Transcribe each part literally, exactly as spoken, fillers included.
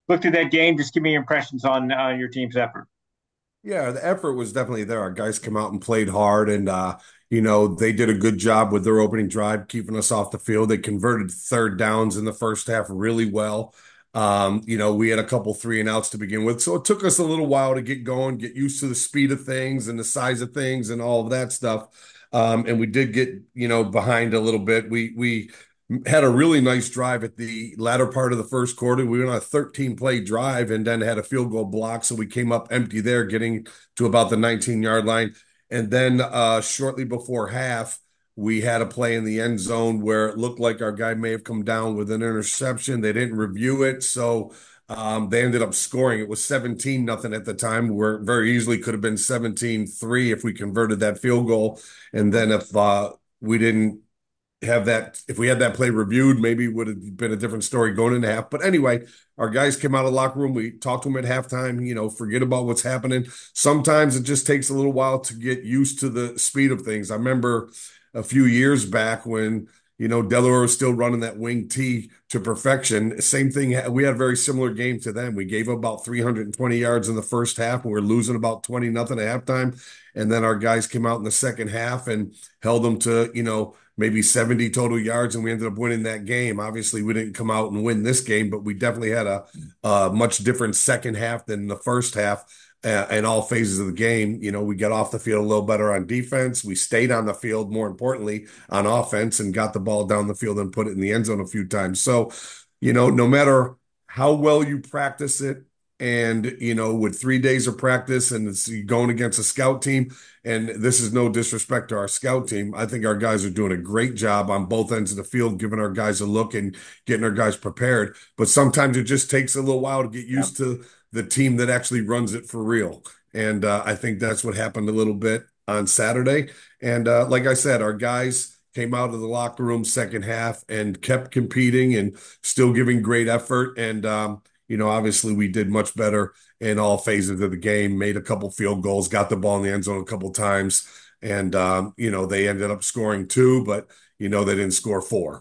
looked at that game, just give me your impressions on uh, your team's effort. Yeah, the effort was definitely there. Our guys came out and played hard, and uh, you know, they did a good job with their opening drive, keeping us off the field. They converted third downs in the first half really well. Um, you know, we had a couple three and outs to begin with, so it took us a little while to get going, get used to the speed of things and the size of things and all of that stuff. Um, and we did get, you know, behind a little bit. We we had a really nice drive at the latter part of the first quarter. We went on a thirteen play drive and then had a field goal block. So we came up empty there, getting to about the nineteen yard line. And then uh, shortly before half, we had a play in the end zone where it looked like our guy may have come down with an interception. They didn't review it. So um, they ended up scoring. It was seventeen nothing at the time, where very easily could have been seventeen three if we converted that field goal. And then if uh, we didn't have that, if we had that play reviewed, maybe it would have been a different story going into half. But anyway, our guys came out of the locker room. We talked to them at halftime, you know, forget about what's happening. Sometimes it just takes a little while to get used to the speed of things. I remember a few years back when, you know, Delaware was still running that wing T to perfection. Same thing. We had a very similar game to them. We gave up about three hundred twenty yards in the first half, and we were losing about twenty nothing at halftime. And then our guys came out in the second half and held them to, you know, maybe seventy total yards, and we ended up winning that game. Obviously, we didn't come out and win this game, but we definitely had a, a much different second half than the first half uh, in all phases of the game. You know, we got off the field a little better on defense. We stayed on the field, more importantly, on offense and got the ball down the field and put it in the end zone a few times. So, you know, no matter how well you practice it, and, you know, with three days of practice and it's going against a scout team, and this is no disrespect to our scout team. I think our guys are doing a great job on both ends of the field, giving our guys a look and getting our guys prepared. But sometimes it just takes a little while to get Yeah. used to the team that actually runs it for real. And uh, I think that's what happened a little bit on Saturday. And uh, like I said, our guys came out of the locker room second half and kept competing and still giving great effort. And um, you know, obviously we did much better in all phases of the game, made a couple field goals, got the ball in the end zone a couple times. And, um, you know, they ended up scoring two, but, you know, they didn't score four.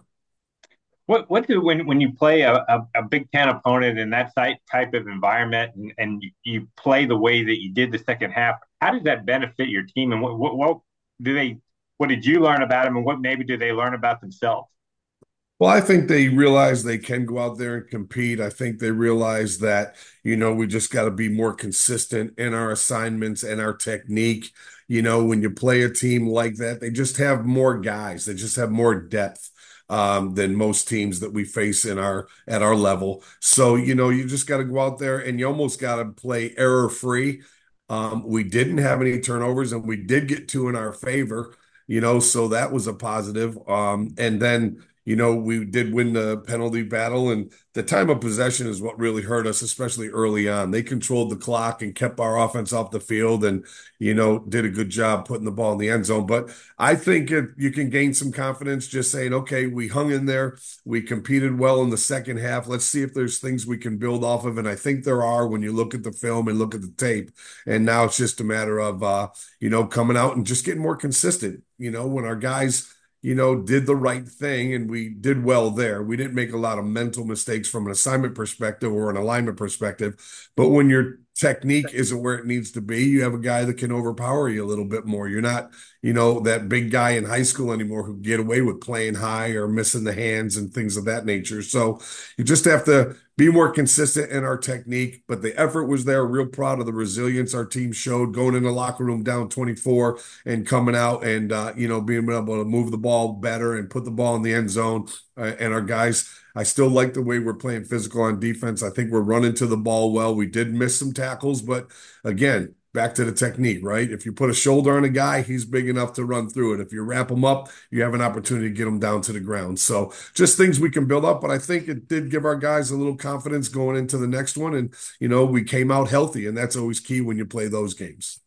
What what do when when you play a, a, a Big Ten opponent in that type type of environment and, and you, you play the way that you did the second half, how does that benefit your team and what, what what do they what did you learn about them and what maybe do they learn about themselves? Well, I think they realize they can go out there and compete. I think they realize that, you know, we just got to be more consistent in our assignments and our technique. You know, when you play a team like that, they just have more guys. They just have more depth um, than most teams that we face in our at our level. So, you know, you just got to go out there and you almost got to play error free. Um, we didn't have any turnovers and we did get two in our favor, you know, so that was a positive. Um, and then you know, we did win the penalty battle, and the time of possession is what really hurt us, especially early on. They controlled the clock and kept our offense off the field and, you know, did a good job putting the ball in the end zone. But I think if you can gain some confidence just saying, okay, we hung in there, we competed well in the second half. Let's see if there's things we can build off of. And I think there are when you look at the film and look at the tape. And now it's just a matter of, uh, you know, coming out and just getting more consistent. You know, when our guys, you know, did the right thing and we did well there. We didn't make a lot of mental mistakes from an assignment perspective or an alignment perspective. But when your technique isn't where it needs to be, you have a guy that can overpower you a little bit more. You're not, you know, that big guy in high school anymore who get away with playing high or missing the hands and things of that nature. So you just have to be more consistent in our technique, but the effort was there. Real proud of the resilience our team showed going in the locker room down twenty-four and coming out and uh, you know being able to move the ball better and put the ball in the end zone. Uh, and our guys, I still like the way we're playing physical on defense. I think we're running to the ball well. We did miss some tackles, but again, back to the technique, right? If you put a shoulder on a guy, he's big enough to run through it. If you wrap him up, you have an opportunity to get him down to the ground. So just things we can build up. But I think it did give our guys a little confidence going into the next one. And, you know, we came out healthy, and that's always key when you play those games.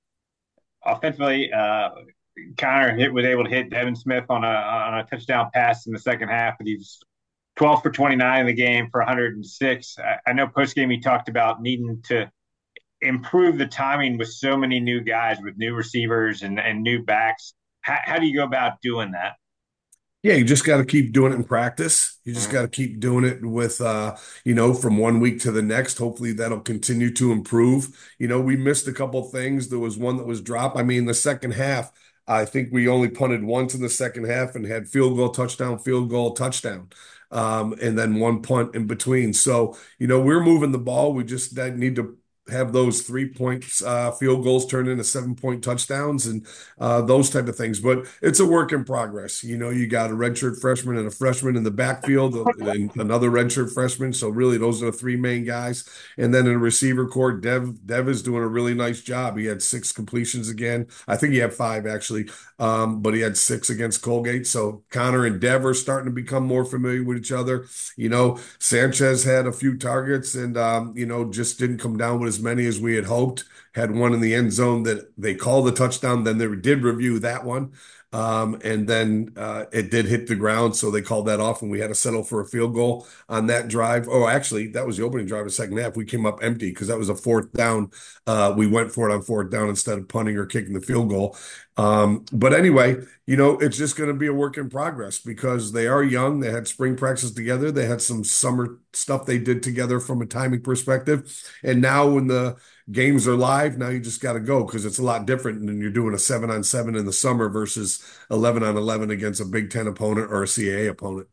Offensively, uh, Connor hit, was able to hit Devin Smith on a on a touchdown pass in the second half, and he's twelve for twenty-nine in the game for one hundred six. I, I know post game he talked about needing to improve the timing with so many new guys, with new receivers and, and new backs. How, how do you go about doing that? Yeah, you just got to keep doing it in practice. You just got to keep doing it with, uh, you know, from one week to the next. Hopefully that'll continue to improve. You know, we missed a couple things. There was one that was dropped. I mean, the second half, I think we only punted once in the second half and had field goal, touchdown, field goal, touchdown. Um, and then one punt in between. So, you know, we're moving the ball. We just need to have those three points, uh, field goals turned into seven point touchdowns and uh, those type of things. But it's a work in progress. You know, you got a redshirt freshman and a freshman in the backfield, and another redshirt freshman. So really, those are the three main guys. And then in the receiver court, Dev Dev is doing a really nice job. He had six completions again. I think he had five actually, um, but he had six against Colgate. So Connor and Dev are starting to become more familiar with each other. You know, Sanchez had a few targets and um, you know just didn't come down with as many as we had hoped. Had one in the end zone that they called a touchdown. Then they did review that one. Um, and then uh, it did hit the ground. So they called that off and we had to settle for a field goal on that drive. Oh, actually, that was the opening drive of the second half. We came up empty because that was a fourth down. Uh, we went for it on fourth down instead of punting or kicking the field goal. Um, but anyway, you know, it's just going to be a work in progress because they are young. They had spring practice together. They had some summer stuff they did together from a timing perspective. And now when the games are live. Now you just got to go because it's a lot different than you're doing a seven on seven in the summer versus eleven on eleven against a Big Ten opponent or a C A A opponent.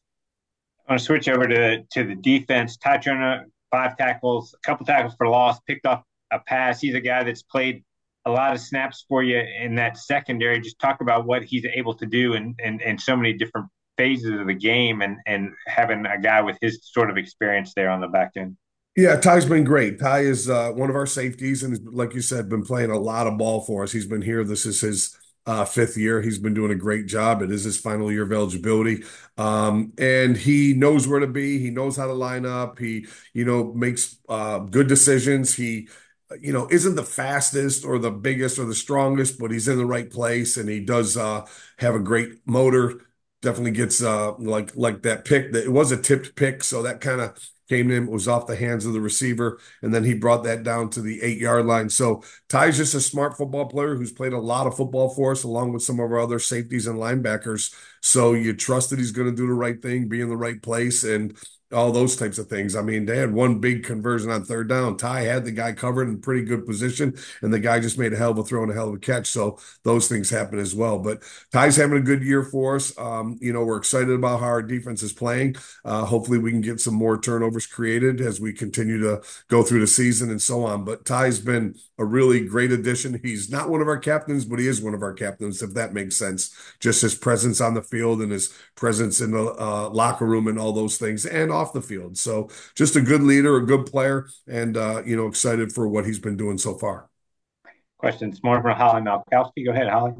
I want to switch over to to the defense. Ty Turner, five tackles, a couple tackles for loss, picked up a pass. He's a guy that's played a lot of snaps for you in that secondary. Just talk about what he's able to do in, in, in so many different phases of the game and, and having a guy with his sort of experience there on the back end. Yeah, Ty's been great. Ty is uh, one of our safeties, and like you said, been playing a lot of ball for us. He's been here. This is his uh, fifth year. He's been doing a great job. It is his final year of eligibility, um, and he knows where to be. He knows how to line up. He, you know, makes uh, good decisions. He, you know, isn't the fastest or the biggest or the strongest, but he's in the right place, and he does uh, have a great motor. Definitely gets uh, like like that pick. That it was a tipped pick, so that kind of came in, it was off the hands of the receiver, and then he brought that down to the eight yard line. So Ty's just a smart football player who's played a lot of football for us, along with some of our other safeties and linebackers. So you trust that he's going to do the right thing, be in the right place, and all those types of things. I mean, they had one big conversion on third down. Ty had the guy covered in pretty good position, and the guy just made a hell of a throw and a hell of a catch. So those things happen as well. But Ty's having a good year for us. Um, you know, we're excited about how our defense is playing. Uh, hopefully, we can get some more turnovers created as we continue to go through the season and so on. But Ty's been a really great addition. He's not one of our captains, but he is one of our captains, if that makes sense. Just his presence on the field and his presence in the uh, locker room and all those things, and off the field. So just a good leader, a good player, and uh, you know, excited for what he's been doing so far. Questions more from Holly Malkowski. Go ahead, Holly.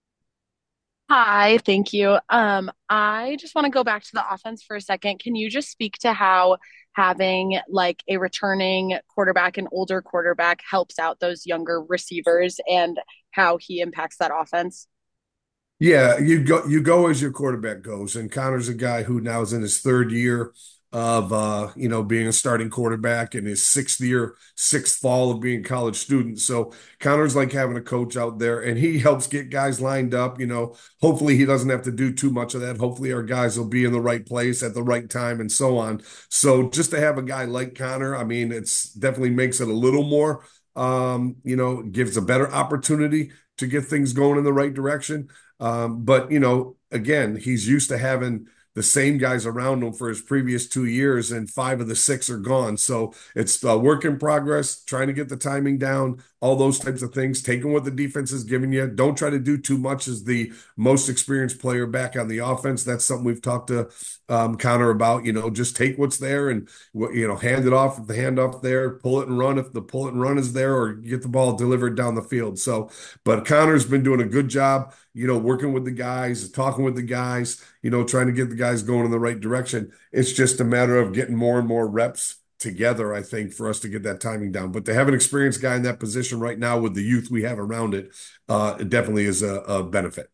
Hi, thank you. Um, I just want to go back to the offense for a second. Can you just speak to how having like a returning quarterback, an older quarterback, helps out those younger receivers and how he impacts that offense? Yeah, you go you go as your quarterback goes. And Connor's a guy who now is in his third year of uh, you know, being a starting quarterback and his sixth year, sixth fall of being a college student. So Connor's like having a coach out there and he helps get guys lined up. You know, hopefully he doesn't have to do too much of that. Hopefully our guys will be in the right place at the right time and so on. So just to have a guy like Connor, I mean, it's definitely makes it a little more um, you know, gives a better opportunity to get things going in the right direction. Um, but you know, again, he's used to having the same guys around him for his previous two years, and five of the six are gone. So it's a work in progress, trying to get the timing down, all those types of things, taking what the defense is giving you. Don't try to do too much as the most experienced player back on the offense. That's something we've talked to um, Connor about. You know, just take what's there and, you know, hand it off if the handoff there, pull it and run if the pull it and run is there, or get the ball delivered down the field. So, but Connor's been doing a good job, you know, working with the guys, talking with the guys, you know, trying to get the guys going in the right direction. It's just a matter of getting more and more reps together, I think, for us to get that timing down. But to have an experienced guy in that position right now with the youth we have around it, uh, it definitely is a, a benefit.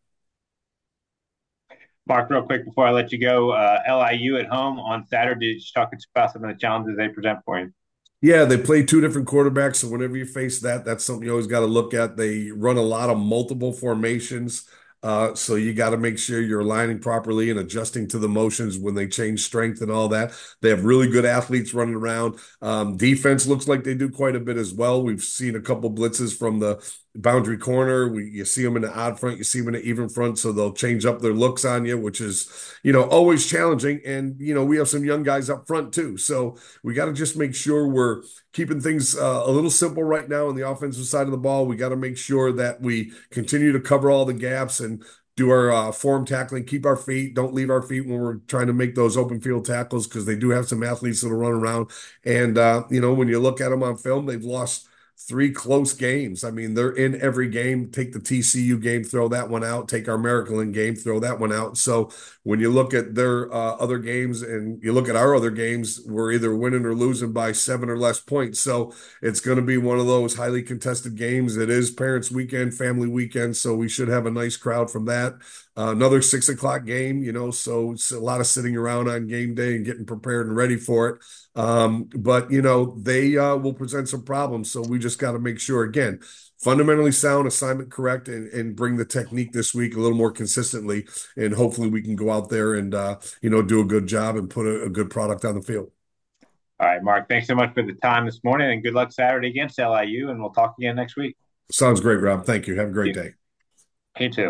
Mark, real quick before I let you go, uh, L I U at home on Saturday. Just talking about some of the challenges they present for you. Yeah, they play two different quarterbacks. So whenever you face that, that's something you always got to look at. They run a lot of multiple formations. Uh, so you got to make sure you're aligning properly and adjusting to the motions when they change strength and all that. They have really good athletes running around. Um, defense looks like they do quite a bit as well. We've seen a couple blitzes from the boundary corner. We you see them in the odd front, you see them in the even front, so they'll change up their looks on you, which is, you know, always challenging. And you know, we have some young guys up front too, so we got to just make sure we're keeping things uh, a little simple right now on the offensive side of the ball. We got to make sure that we continue to cover all the gaps and do our uh, form tackling, keep our feet, don't leave our feet when we're trying to make those open field tackles because they do have some athletes that'll run around. And, uh, you know, when you look at them on film, they've lost three close games. I mean, they're in every game. Take the T C U game, throw that one out. Take our Maryland game, throw that one out. So when you look at their uh, other games and you look at our other games, we're either winning or losing by seven or less points. So it's going to be one of those highly contested games. It is Parents Weekend, Family Weekend, so we should have a nice crowd from that. Uh, another six o'clock game, you know, so it's a lot of sitting around on game day and getting prepared and ready for it. Um, but you know, they uh, will present some problems, so we just got to make sure again, fundamentally sound, assignment correct, and, and bring the technique this week a little more consistently, and hopefully we can go out there and uh, you know, do a good job and put a, a good product on the field. All right, Mark, thanks so much for the time this morning, and good luck Saturday against L I U, and we'll talk again next week. Sounds great, Rob. Thank you. Have a great You, day. you too.